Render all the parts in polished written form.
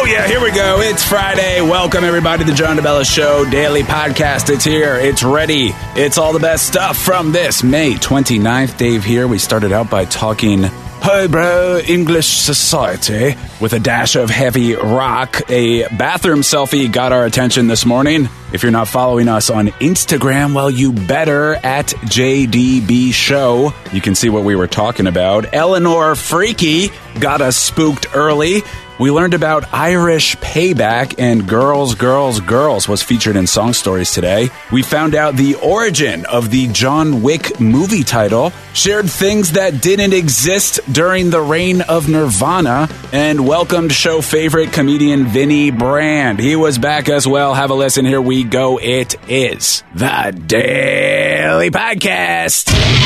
yeah, here we go. It's Friday. Welcome, everybody, to the John DeBella Show Daily Podcast. It's here. It's ready. It's all the best stuff from this May 29th. Dave here. We started out by talking highbrow English society with a dash of heavy rock. A bathroom selfie got our attention this morning. If you're not following us on Instagram, well, you better at JDB Show. You can see what we were talking about. Eleanor Freaky got us spooked early. We learned about Irish Payback, and Girls, Girls, Girls was featured in Song Stories today. We found out the origin of the John Wick movie title, shared things that didn't exist during the reign of Nirvana, and welcomed show favorite comedian Vinny Brand. He was back as well. Have a listen. Here we go. It is the Daily Podcast.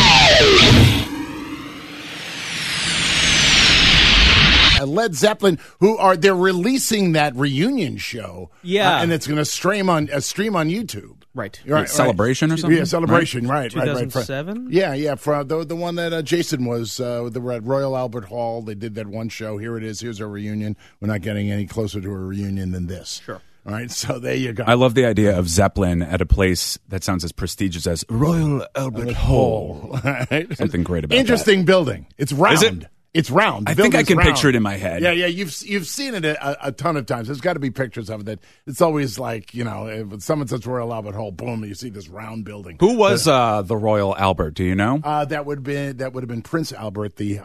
Led Zeppelin, they're releasing that reunion show, and it's going to stream on YouTube. Right. Celebration or something? Yeah, Celebration, right. 2007? Yeah, for the one that Jason was at Royal Albert Hall. They did that one show. Here it is. Here's our reunion. We're not getting any closer to a reunion than this. Sure. All right, so there you go. I love the idea of Zeppelin at a place that sounds as prestigious as Royal Albert Hall. Right? Something great about Interesting building. It's round. Is it? It's round. I think I can picture it in my head. Yeah, you've seen it a ton of times. There's got to be pictures of it. It's always like, if someone says Royal Albert Hall, boom, you see this round building. Who was the Royal Albert? Do you know? That would have been Prince Albert, the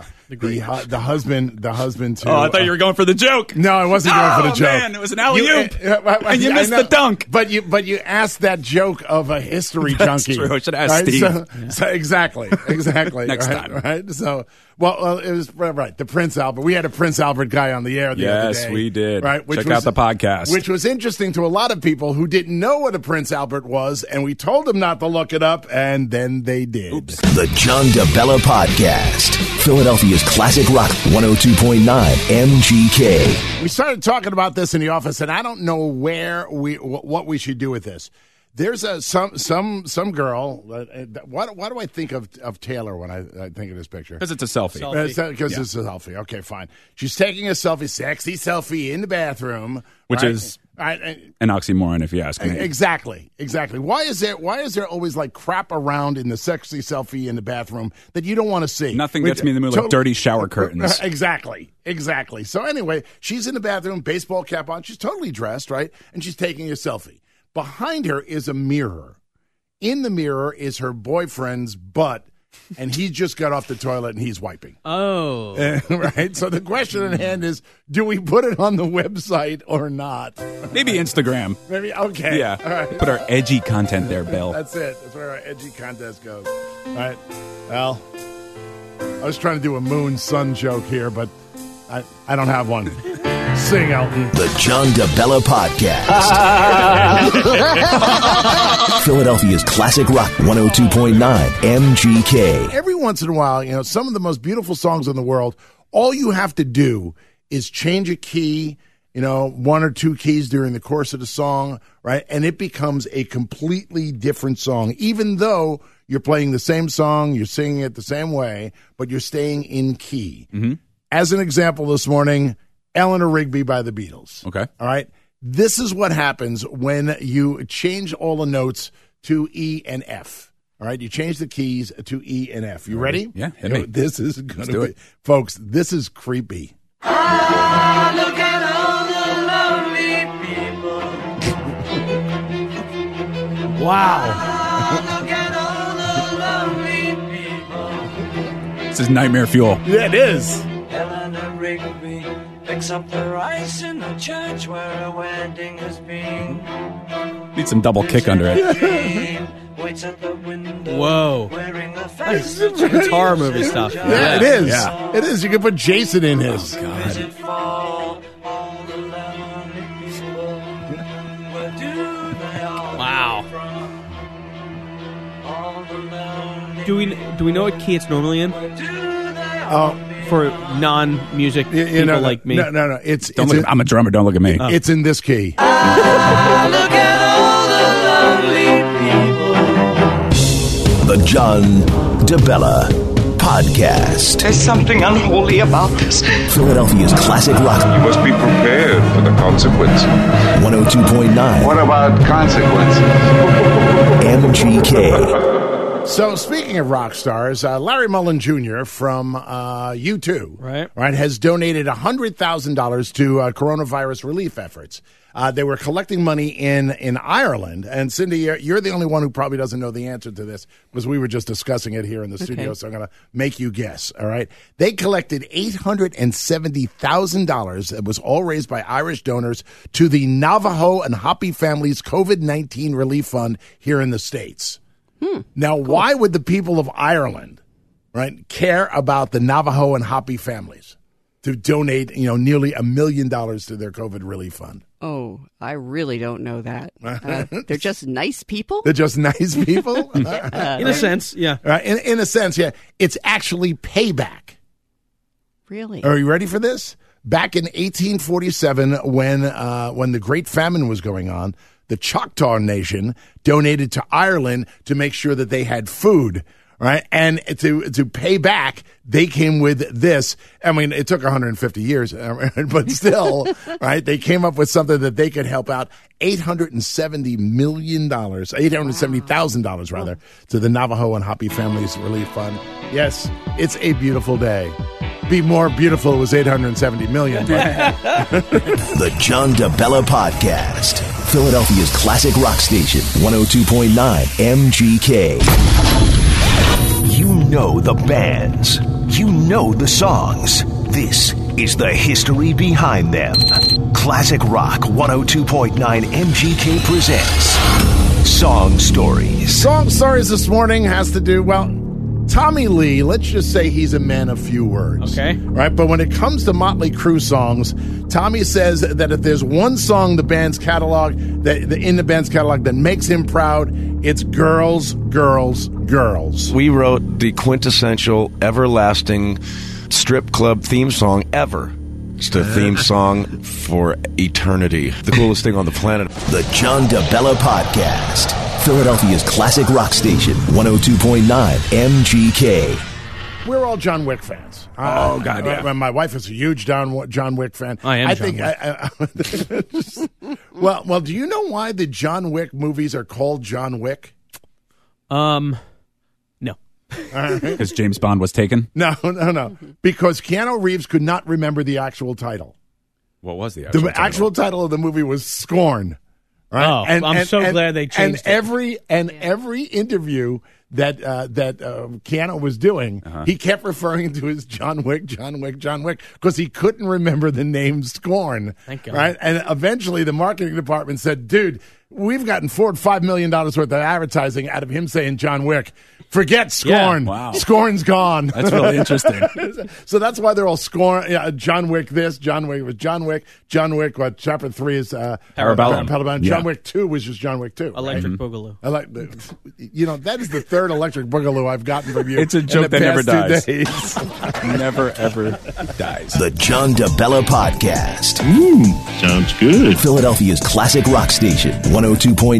husband to. Oh, I thought you were going for the joke. No, I wasn't going for the joke. Oh man, it was an alley-oop, and you missed the dunk. But you asked that joke of a history junkie. That's true. I should ask Steve. So exactly. Next time, right? So. Well, it was right. The Prince Albert. We had a Prince Albert guy on the air the other day. Yes, we did. Right, Check out the podcast. Which was interesting to a lot of people who didn't know what a Prince Albert was, and we told them not to look it up, and then they did. Oops. The John DeBella Podcast. Philadelphia's classic rock 102.9 MGK. We started talking about this in the office, and I don't know what we should do with this. There's some girl. Why do I think of Taylor when I think of this picture? Because it's a selfie. Because it's a selfie. Okay, fine. She's taking a sexy selfie in the bathroom, which is an oxymoron, if you ask me. Exactly. Why is there always like crap around in the sexy selfie in the bathroom that you don't want to see? Nothing gets me in the mood like dirty shower curtains. Exactly. So anyway, she's in the bathroom, baseball cap on. She's totally dressed, right? And she's taking a selfie. Behind her is a mirror. In the mirror is her boyfriend's butt, and he just got off the toilet and he's wiping. Oh. Right? So the question at hand is, do we put it on the website or not? Maybe Instagram. Maybe, okay. Yeah. All right. Put our edgy content there, Bill. That's it. That's where our edgy contest goes. All right. Well, I was trying to do a moon-sun joke here, but I don't have one. Sing, Elton. The John DeBella Podcast. Philadelphia's classic rock 102.9 MGK. Every once in a while, some of the most beautiful songs in the world, all you have to do is change a key, one or two keys during the course of the song, right? And it becomes a completely different song, even though you're playing the same song, you're singing it the same way, but you're staying in key. Mm-hmm. As an example this morning, Eleanor Rigby by the Beatles. Okay. All right. This is what happens when you change all the notes to E and F. All right. You change the keys to E and F. You ready? Yeah. Hit me. This is going to be, folks, this is creepy. Ah, look at all the lonely people. Wow. Ah, look at all the lonely people. This is nightmare fuel. Yeah, it is. Eleanor Rigby picks up the rice in the church where a wedding has been. Need some double kick under it. Waits at the window. Whoa. Wearing a face It's horror movie stuff. Yeah, it is. Yeah. It is. You can put Jason in his. Is it fall? All the lonely people. Where do they all Wow. from? All the lonely Do we know what key it's normally in Where do they all for non-music people like me? No. I'm a drummer. Don't look at me. It's in this key. look at all the lonely people. The John DeBella Podcast. There's something unholy about this. Philadelphia's classic rock. You must be prepared for the consequences. 102.9 What about consequences? MGK. So, speaking of rock stars, Larry Mullen Jr. from U2 right, has donated $100,000 to coronavirus relief efforts. They were collecting money in Ireland. And, Cindy, you're the only one who probably doesn't know the answer to this because we were just discussing it here in the studio, so I'm going to make you guess, all right? They collected $870,000 that was all raised by Irish donors to the Navajo and Hopi families COVID-19 relief fund here in the States. Now, why would the people of Ireland, right, care about the Navajo and Hopi families to donate, nearly $1 million to their COVID relief fund? Oh, I really don't know that. They're just nice people? They're just nice people? In a sense, yeah. In a sense, yeah. It's actually payback. Really? Are you ready for this? Back in 1847, when the Great Famine was going on, the Choctaw Nation donated to Ireland to make sure that they had food, right? And to pay back, they came with this. I mean, it took 150 years, but still, right? They came up with something that they could help out $870 million, $870,000 rather, to the Navajo and Hopi Families Relief Fund. Yes, it's a beautiful day. Be more beautiful, it was $870 million. The John DeBella Podcast. Philadelphia's classic rock station, 102.9 MGK. You know the bands. You know the songs. This is the history behind them. Classic Rock 102.9 MGK presents Song Stories. Song Stories this morning has to do, Tommy Lee, let's just say he's a man of few words. Okay. Right? But when it comes to Motley Crue songs, Tommy says that if there's one song in the band's catalog that makes him proud, it's Girls, Girls, Girls. We wrote the quintessential, everlasting strip club theme song ever. It's the theme song for eternity. The coolest thing on the planet. The John DeBella Podcast. Philadelphia's classic rock station, 102.9 MGK. We're all John Wick fans. Oh, God, yeah. My wife is a huge John Wick fan. I am John Wick. Well, do you know why the John Wick movies are called John Wick? No. Because James Bond was taken? No. Because Keanu Reeves could not remember the actual title. What was the actual title? The actual title of the movie was Scorn. Right? Oh, I'm so glad they changed it. Every interview that Keanu was doing, he kept referring to as John Wick, because he couldn't remember the name Scorn. Thank God. Right? And eventually the marketing department said, dude, we've gotten $4 or $5 million worth of advertising out of him saying John Wick. Forget Scorn. Yeah, wow. Scorn's gone. That's really interesting. So that's why they're all Scorn. Yeah, John Wick this, John Wick was John Wick. John Wick, chapter 3 is Parabellum. Yeah. John Wick 2 was just John Wick 2. Electric Boogaloo. That is the third Electric Boogaloo I've gotten from you. It's a joke that never dies. Never, ever dies. The John DeBella Podcast. Sounds good. Philadelphia's classic rock station, 102.9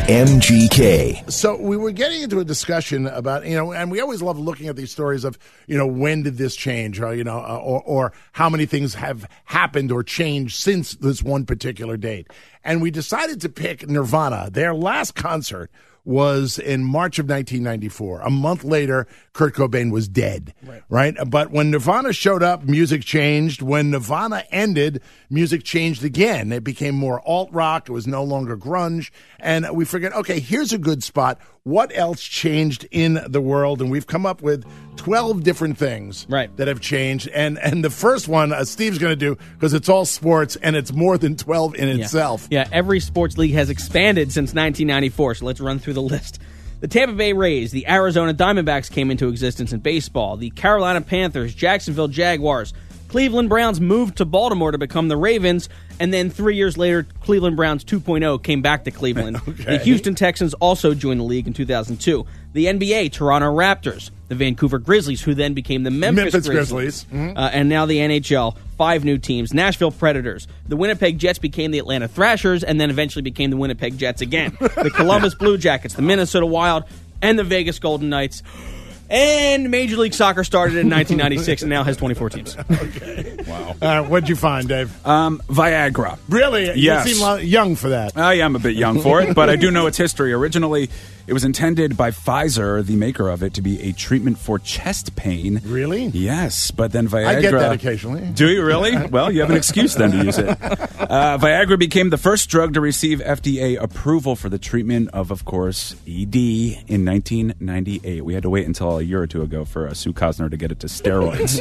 MGK. So we were getting into a discussion about, and we always love looking at these stories of, when did this change, or how many things have happened or changed since this one particular date. And we decided to pick Nirvana. Their last concert was in March of 1994. A month later, Kurt Cobain was dead, right? But when Nirvana showed up, music changed. When Nirvana ended, music changed again. It became more alt-rock. It was no longer grunge. And we figured, okay, here's a good spot. What else changed in the world? And we've come up with 12 different things that have changed. And the first one, Steve's going to do, because it's all sports, and it's more than 12 in itself. Yeah, every sports league has expanded since 1994, so let's run through the list. The Tampa Bay Rays, the Arizona Diamondbacks came into existence in baseball. The Carolina Panthers, Jacksonville Jaguars, Cleveland Browns moved to Baltimore to become the Ravens, and then 3 years later, Cleveland Browns 2.0 came back to Cleveland. The Houston Texans also joined the league in 2002. The NBA, Toronto Raptors. The Vancouver Grizzlies, who then became the Memphis Grizzlies. And now the NHL, 5 new teams. Nashville Predators. The Winnipeg Jets became the Atlanta Thrashers, and then eventually became the Winnipeg Jets again. The Columbus Blue Jackets, the Minnesota Wild, and the Vegas Golden Knights. And Major League Soccer started in 1996 and now has 24 teams. Okay. Wow. What'd you find, Dave? Viagra. Really? Yes. You seem young for that. I am a bit young for it, but I do know its history. Originally, it was intended by Pfizer, the maker of it, to be a treatment for chest pain. Really? Yes, but then Viagra... I get that occasionally. Do you really? Well, you have an excuse then to use it. Viagra became the first drug to receive FDA approval for the treatment of course, ED in 1998. We had to wait until a year or two ago for Sue Cosner to get it to steroids.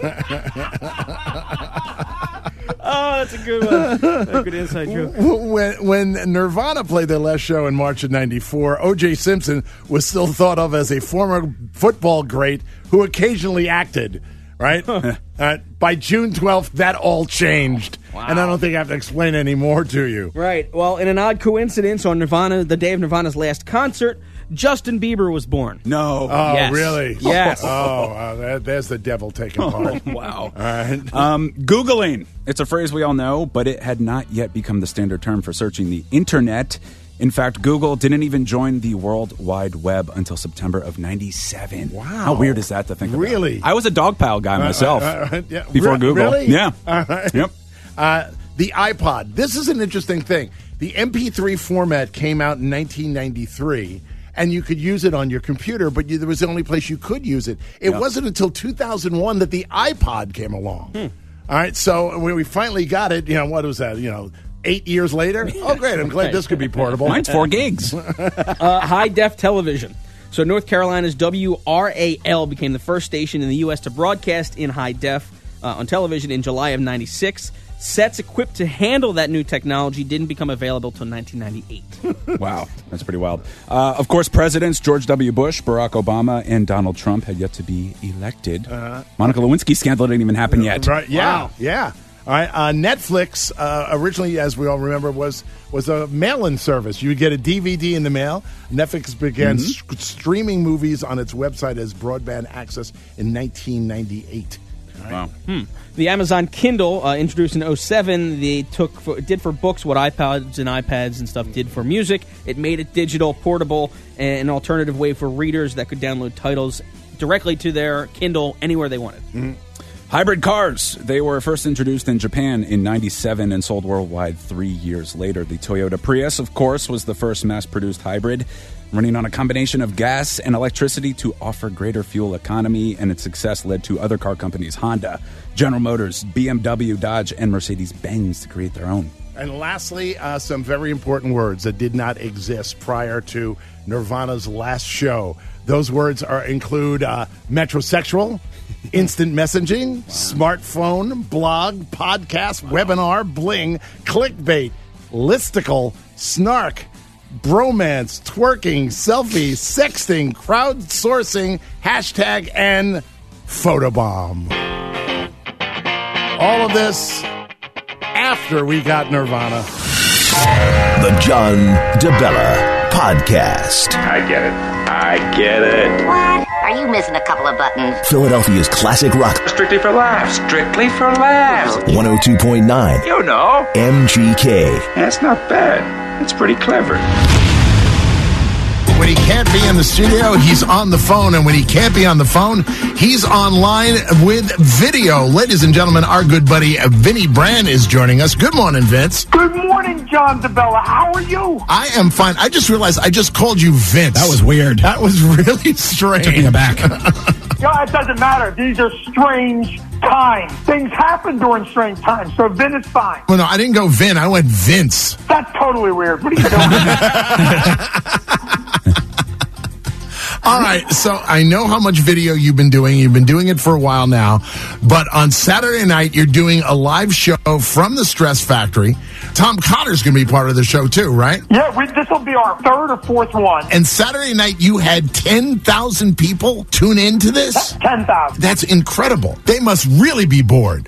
Oh, that's a good one. A good inside joke. When Nirvana played their last show in March of 94, O.J. Simpson was still thought of as a former football great who occasionally acted, right? By June 12th, that all changed. Wow. And I don't think I have to explain any more to you. Right. Well, in an odd coincidence, on the day of Nirvana's last concert, Justin Bieber was born. No. Oh, yes. really? Yes. There's the devil taking part. Oh, wow. All right. Googling. It's a phrase we all know, but it had not yet become the standard term for searching the internet. In fact, Google didn't even join the World Wide Web until September of 97. Wow. How weird is that to think about? Really? I was a dog pile guy myself yeah. before Google. Really? Yeah. Right. Yep. The iPod. This is an interesting thing. The MP3 format came out in 1993, and you could use it on your computer, but there was the only place you could use it. It wasn't until 2001 that the iPod came along. All right, so when we finally got it, what was that, 8 years later? Oh, great, I'm glad this could be portable. Mine's 4 gigs. High-def television. So North Carolina's WRAL became the first station in the U.S. to broadcast in high def on television in July of 96. Sets equipped to handle that new technology didn't become available until 1998. Wow, that's pretty wild. Of course, presidents George W. Bush, Barack Obama, and Donald Trump had yet to be elected. Monica Lewinsky scandal didn't even happen yet. Right? Yeah, Wow. yeah. All right, Netflix originally, as we all remember, was a mail-in service. You would get a DVD in the mail. Netflix began streaming movies on its website as broadband access in 1998. Right. Wow. The Amazon Kindle, introduced in 2007, did for books what iPods and iPads and stuff did for music. It made it digital, portable, and an alternative way for readers that could download titles directly to their Kindle anywhere they wanted. Hybrid cars. They were first introduced in Japan in 97 and sold worldwide 3 years later. The Toyota Prius, of course, was the first mass-produced hybrid, running on a combination of gas and electricity to offer greater fuel economy, and its success led to other car companies, Honda, General Motors, BMW, Dodge, and Mercedes-Benz, to create their own. And lastly, some very important words that did not exist prior to Nirvana's last show. Those words include metrosexual, instant messaging, smartphone, blog, podcast, webinar, bling, clickbait, listicle, snark, bromance, twerking, selfie, sexting, crowdsourcing, hashtag, and photobomb. All of this after we got Nirvana. The John DeBella Podcast. I get it. What? Are you missing a couple of buttons? Philadelphia's classic rock. Strictly for laughs. 102.9. You know. MGK. That's not bad. That's pretty clever. When he can't be in the studio, he's on the phone. And when he can't be on the phone, he's online with video. Ladies and gentlemen, our good buddy Vinny Brand is joining us. Good morning, Vince. Good morning, John DeBella. How are you? I am fine. I just realized I just called you Vince. That was weird. That was really strange. Took me aback. Yeah, it doesn't matter. These are strange times. Things happen during strange times, so Vin is fine. Well, no, I didn't go Vin. I went Vince. That's totally weird. What are you doing? All right, so I know how much video you've been doing. You've been doing it for a while now. But on Saturday night, you're doing a live show from the Stress Factory. Tom Cotter's going to be part of the show, too, right? Yeah, this will be our third or fourth one. And Saturday night, you had 10,000 people tune in to this? 10,000. That's incredible. They must really be bored.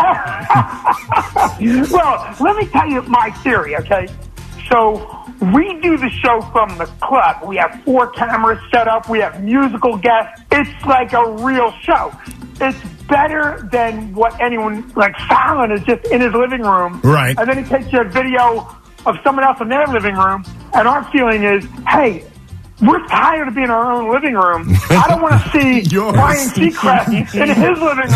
Well, let me tell you my theory, okay? So we do the show from the club. We have 4 cameras set up. We have musical guests. It's like a real show. It's better than what anyone, like Fallon is just in his living room. Right. And then he takes you a video of someone else in their living room. And our feeling is, hey, We're tired of being in our own living room. I don't want to see Ryan Seacrest in his living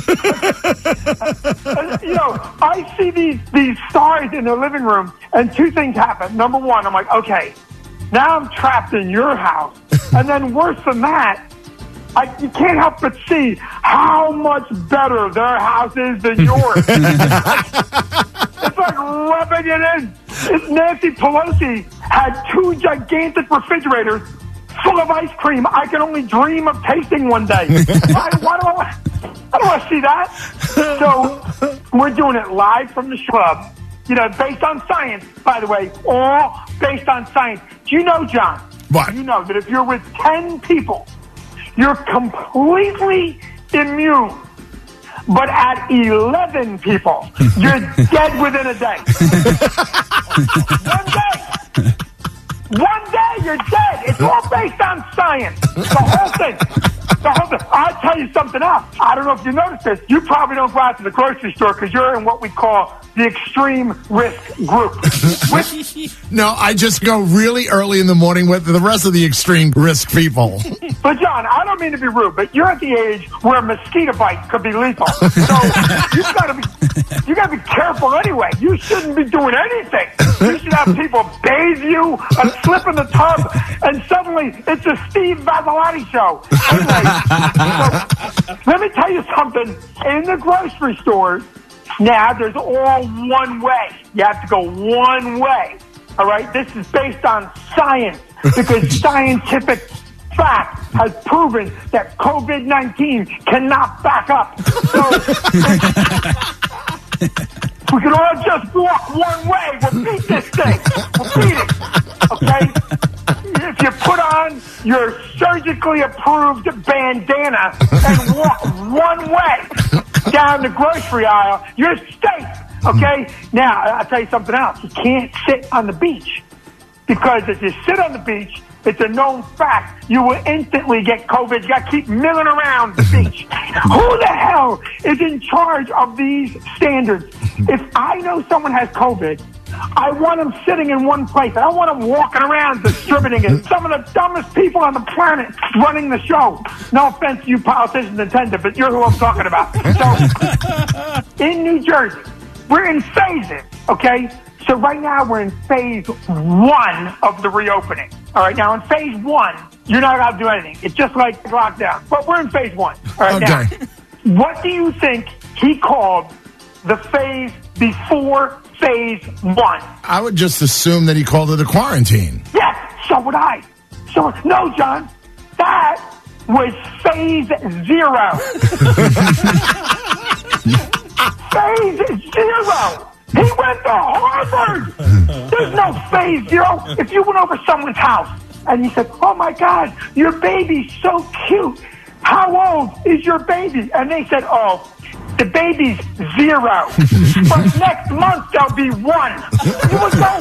room. I see these stars in their living room, and two things happen. Number one, I'm like, okay, now I'm trapped in your house. And then worse than that, you can't help but see how much better their house is than yours. It's like rubbing it in. Nancy Pelosi had 2 gigantic refrigerators full of ice cream I can only dream of tasting one day. I don't want to see that. So we're doing it live from the club, based on science, by the way, all based on science. Do you know, John? What? You know that if you're with 10 people, you're completely immune. But at 11 people, you're dead within a day. One day, you're dead. It's all based on science. The whole thing. I'll tell you something else. I don't know if you noticed this. You probably don't go out to the grocery store because you're in what we call the extreme risk group. No, I just go really early in the morning with the rest of the extreme risk people. But John, I don't mean to be rude, but you're at the age where a mosquito bite could be lethal. So you gotta be careful anyway. You shouldn't be doing anything. You should have people bathe you and slip in the tub, and suddenly it's a Steve Vazzolati show. Anyway, so let me tell you something. In the grocery stores, now there's all one way. You have to go one way. All right? This is based on science, because scientific fact has proven that COVID-19 cannot back up. So we can all just walk one way. We'll beat this thing. We'll beat it. Okay? If you put on your surgically approved bandana and walk one way down the grocery aisle, you're safe. Okay? Now, I'll tell you something else. You can't sit on the beach, because if you sit on the beach, it's a known fact, you will instantly get COVID. You got to keep milling around the beach. Who the hell is in charge of these standards? If I know someone has COVID, I want them sitting in one place. I don't want them walking around distributing it. Some of the dumbest people on the planet running the show. No offense to you politicians intended, but you're who I'm talking about. So, in New Jersey, we're in phases, okay? So right now we're in phase 1 of the reopening. All right, now in phase 1, you're not allowed to do anything. It's just like lockdown. But we're in phase 1. All right, okay. Now, what do you think he called the phase before phase 1? I would just assume that he called it a quarantine. Yes, so would I. No, John, that was phase 0. Phase 0. He went to Harvard. There's no phase 0. If you went over someone's house and you said, oh, my God, your baby's so cute. How old is your baby? And they said, oh, the baby's 0. But next month, there'll be 1. You would go...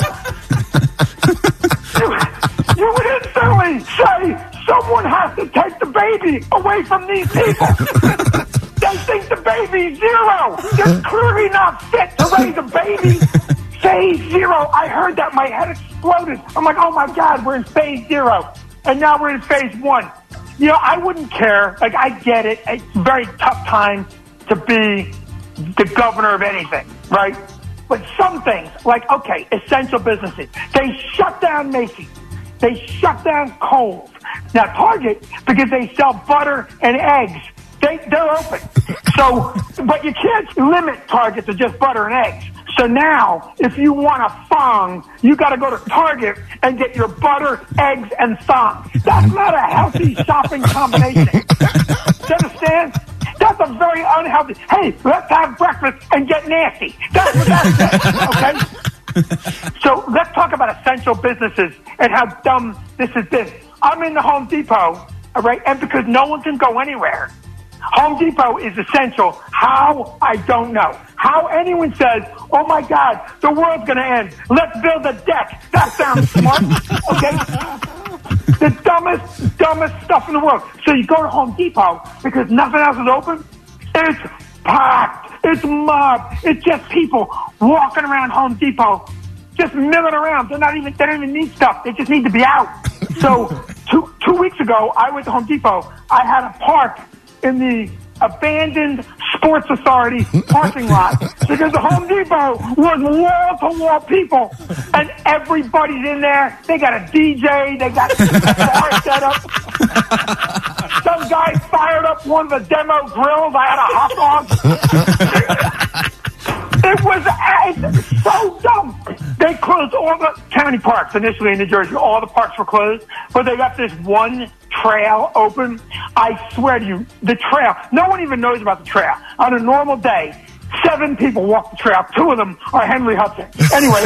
You would instantly say, someone has to take the baby away from these people. They think the baby's 0. They're clearly not fit to raise a baby. Phase 0. I heard that. My head exploded. I'm like, oh, my God, we're in phase 0. And now we're in phase 1. I wouldn't care. Like, I get it. It's a very tough time to be the governor of anything, right? But some things, like, okay, essential businesses, they shut down Macy's. They shut down Kohl's. Now, Target, because they sell butter and eggs, they're open. So, but you can't limit Target to just butter and eggs. So now, if you want a thong, you got to go to Target and get your butter, eggs, and thong. That's not a healthy shopping combination. Do you understand? That's a very unhealthy. Hey, let's have breakfast and get nasty. That's what that says, okay? So let's talk about essential businesses and how dumb this has been. I'm in the Home Depot, all right, and because no one can go anywhere, Home Depot is essential. How? I don't know. How anyone says, oh, my God, the world's going to end. Let's build a deck. That sounds smart, okay? The dumbest stuff in the world. So you go to Home Depot because nothing else is open. It's packed. It's mobbed. It's just people walking around Home Depot, just milling around. They don't even need stuff. They just need to be out. So ago, I went to Home Depot. I had a park in the abandoned Sports Authority parking lot because the Home Depot was wall-to-wall people, and everybody's in there. They got a DJ. They got a bar set up. Some guy fired up one of the demo grills. I had a hot dog. It was so dumb. They closed all the county parks initially in New Jersey. All the parks were closed, but they got this one trail open. I swear to you, the trail, no one even knows about the trail. On a normal day, 7 people walk the trail. 2 of them are Henry Hudson. Anyway,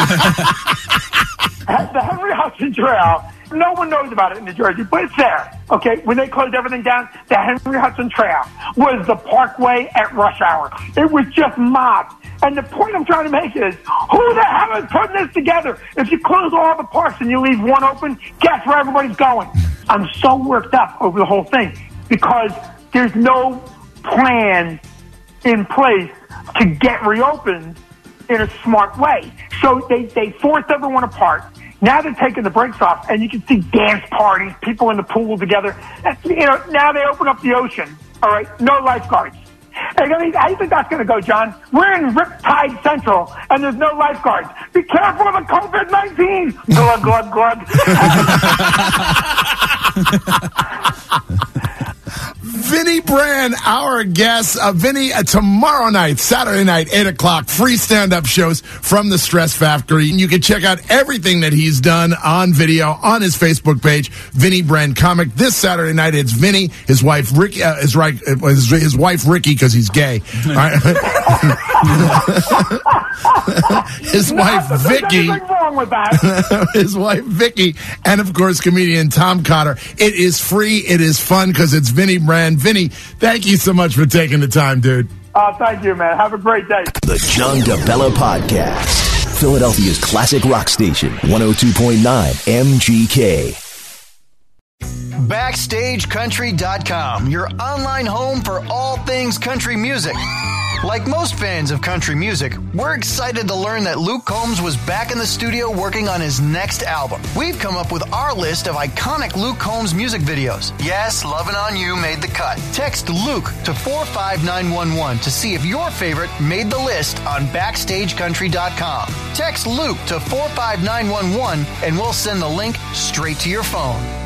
the Henry Hudson Trail, no one knows about it in New Jersey, but it's there. Okay, when they closed everything down, the Henry Hudson Trail was the parkway at rush hour. It was just mobbed. And the point I'm trying to make is, who the hell is putting this together? If you close all the parks and you leave one open, guess where everybody's going? I'm so worked up over the whole thing because there's no plan in place to get reopened in a smart way. So they forced everyone apart. Now they're taking the brakes off, and you can see dance parties, people in the pool together. Now they open up the ocean. All right, no lifeguards. Hey, how do you think that's going to go, John? We're in Riptide Central, and there's no lifeguards. Be careful of the COVID-19. Glug, glug, glug. Vinny Brand, our guest. Vinny, tomorrow night, Saturday night, 8 o'clock, free stand-up shows from the Stress Factory. And you can check out everything that he's done on video on his Facebook page, Vinny Brand Comic. This Saturday night, it's Vinny, his wife, Ricky, his wife, Ricky, because he's gay. All right. His wife, Vicky. Nothing wrong with that. His wife, Vicky, and, of course, comedian Tom Cotter. It is free. It is fun because it's Vinny Brand. Vinny, thank you so much for taking the time, dude. Thank you, man. Have a great day. The John DeBella Podcast. Philadelphia's classic rock station, 102.9 MGK. BackstageCountry.com, your online home for all things country music. Like most fans of country music, we're excited to learn that Luke Combs was back in the studio working on his next album. We've come up with our list of iconic Luke Combs music videos. Yes, Lovin' On You made the cut. Text Luke to 45911 to see if your favorite made the list on BackstageCountry.com. Text Luke to 45911 and we'll send the link straight to your phone.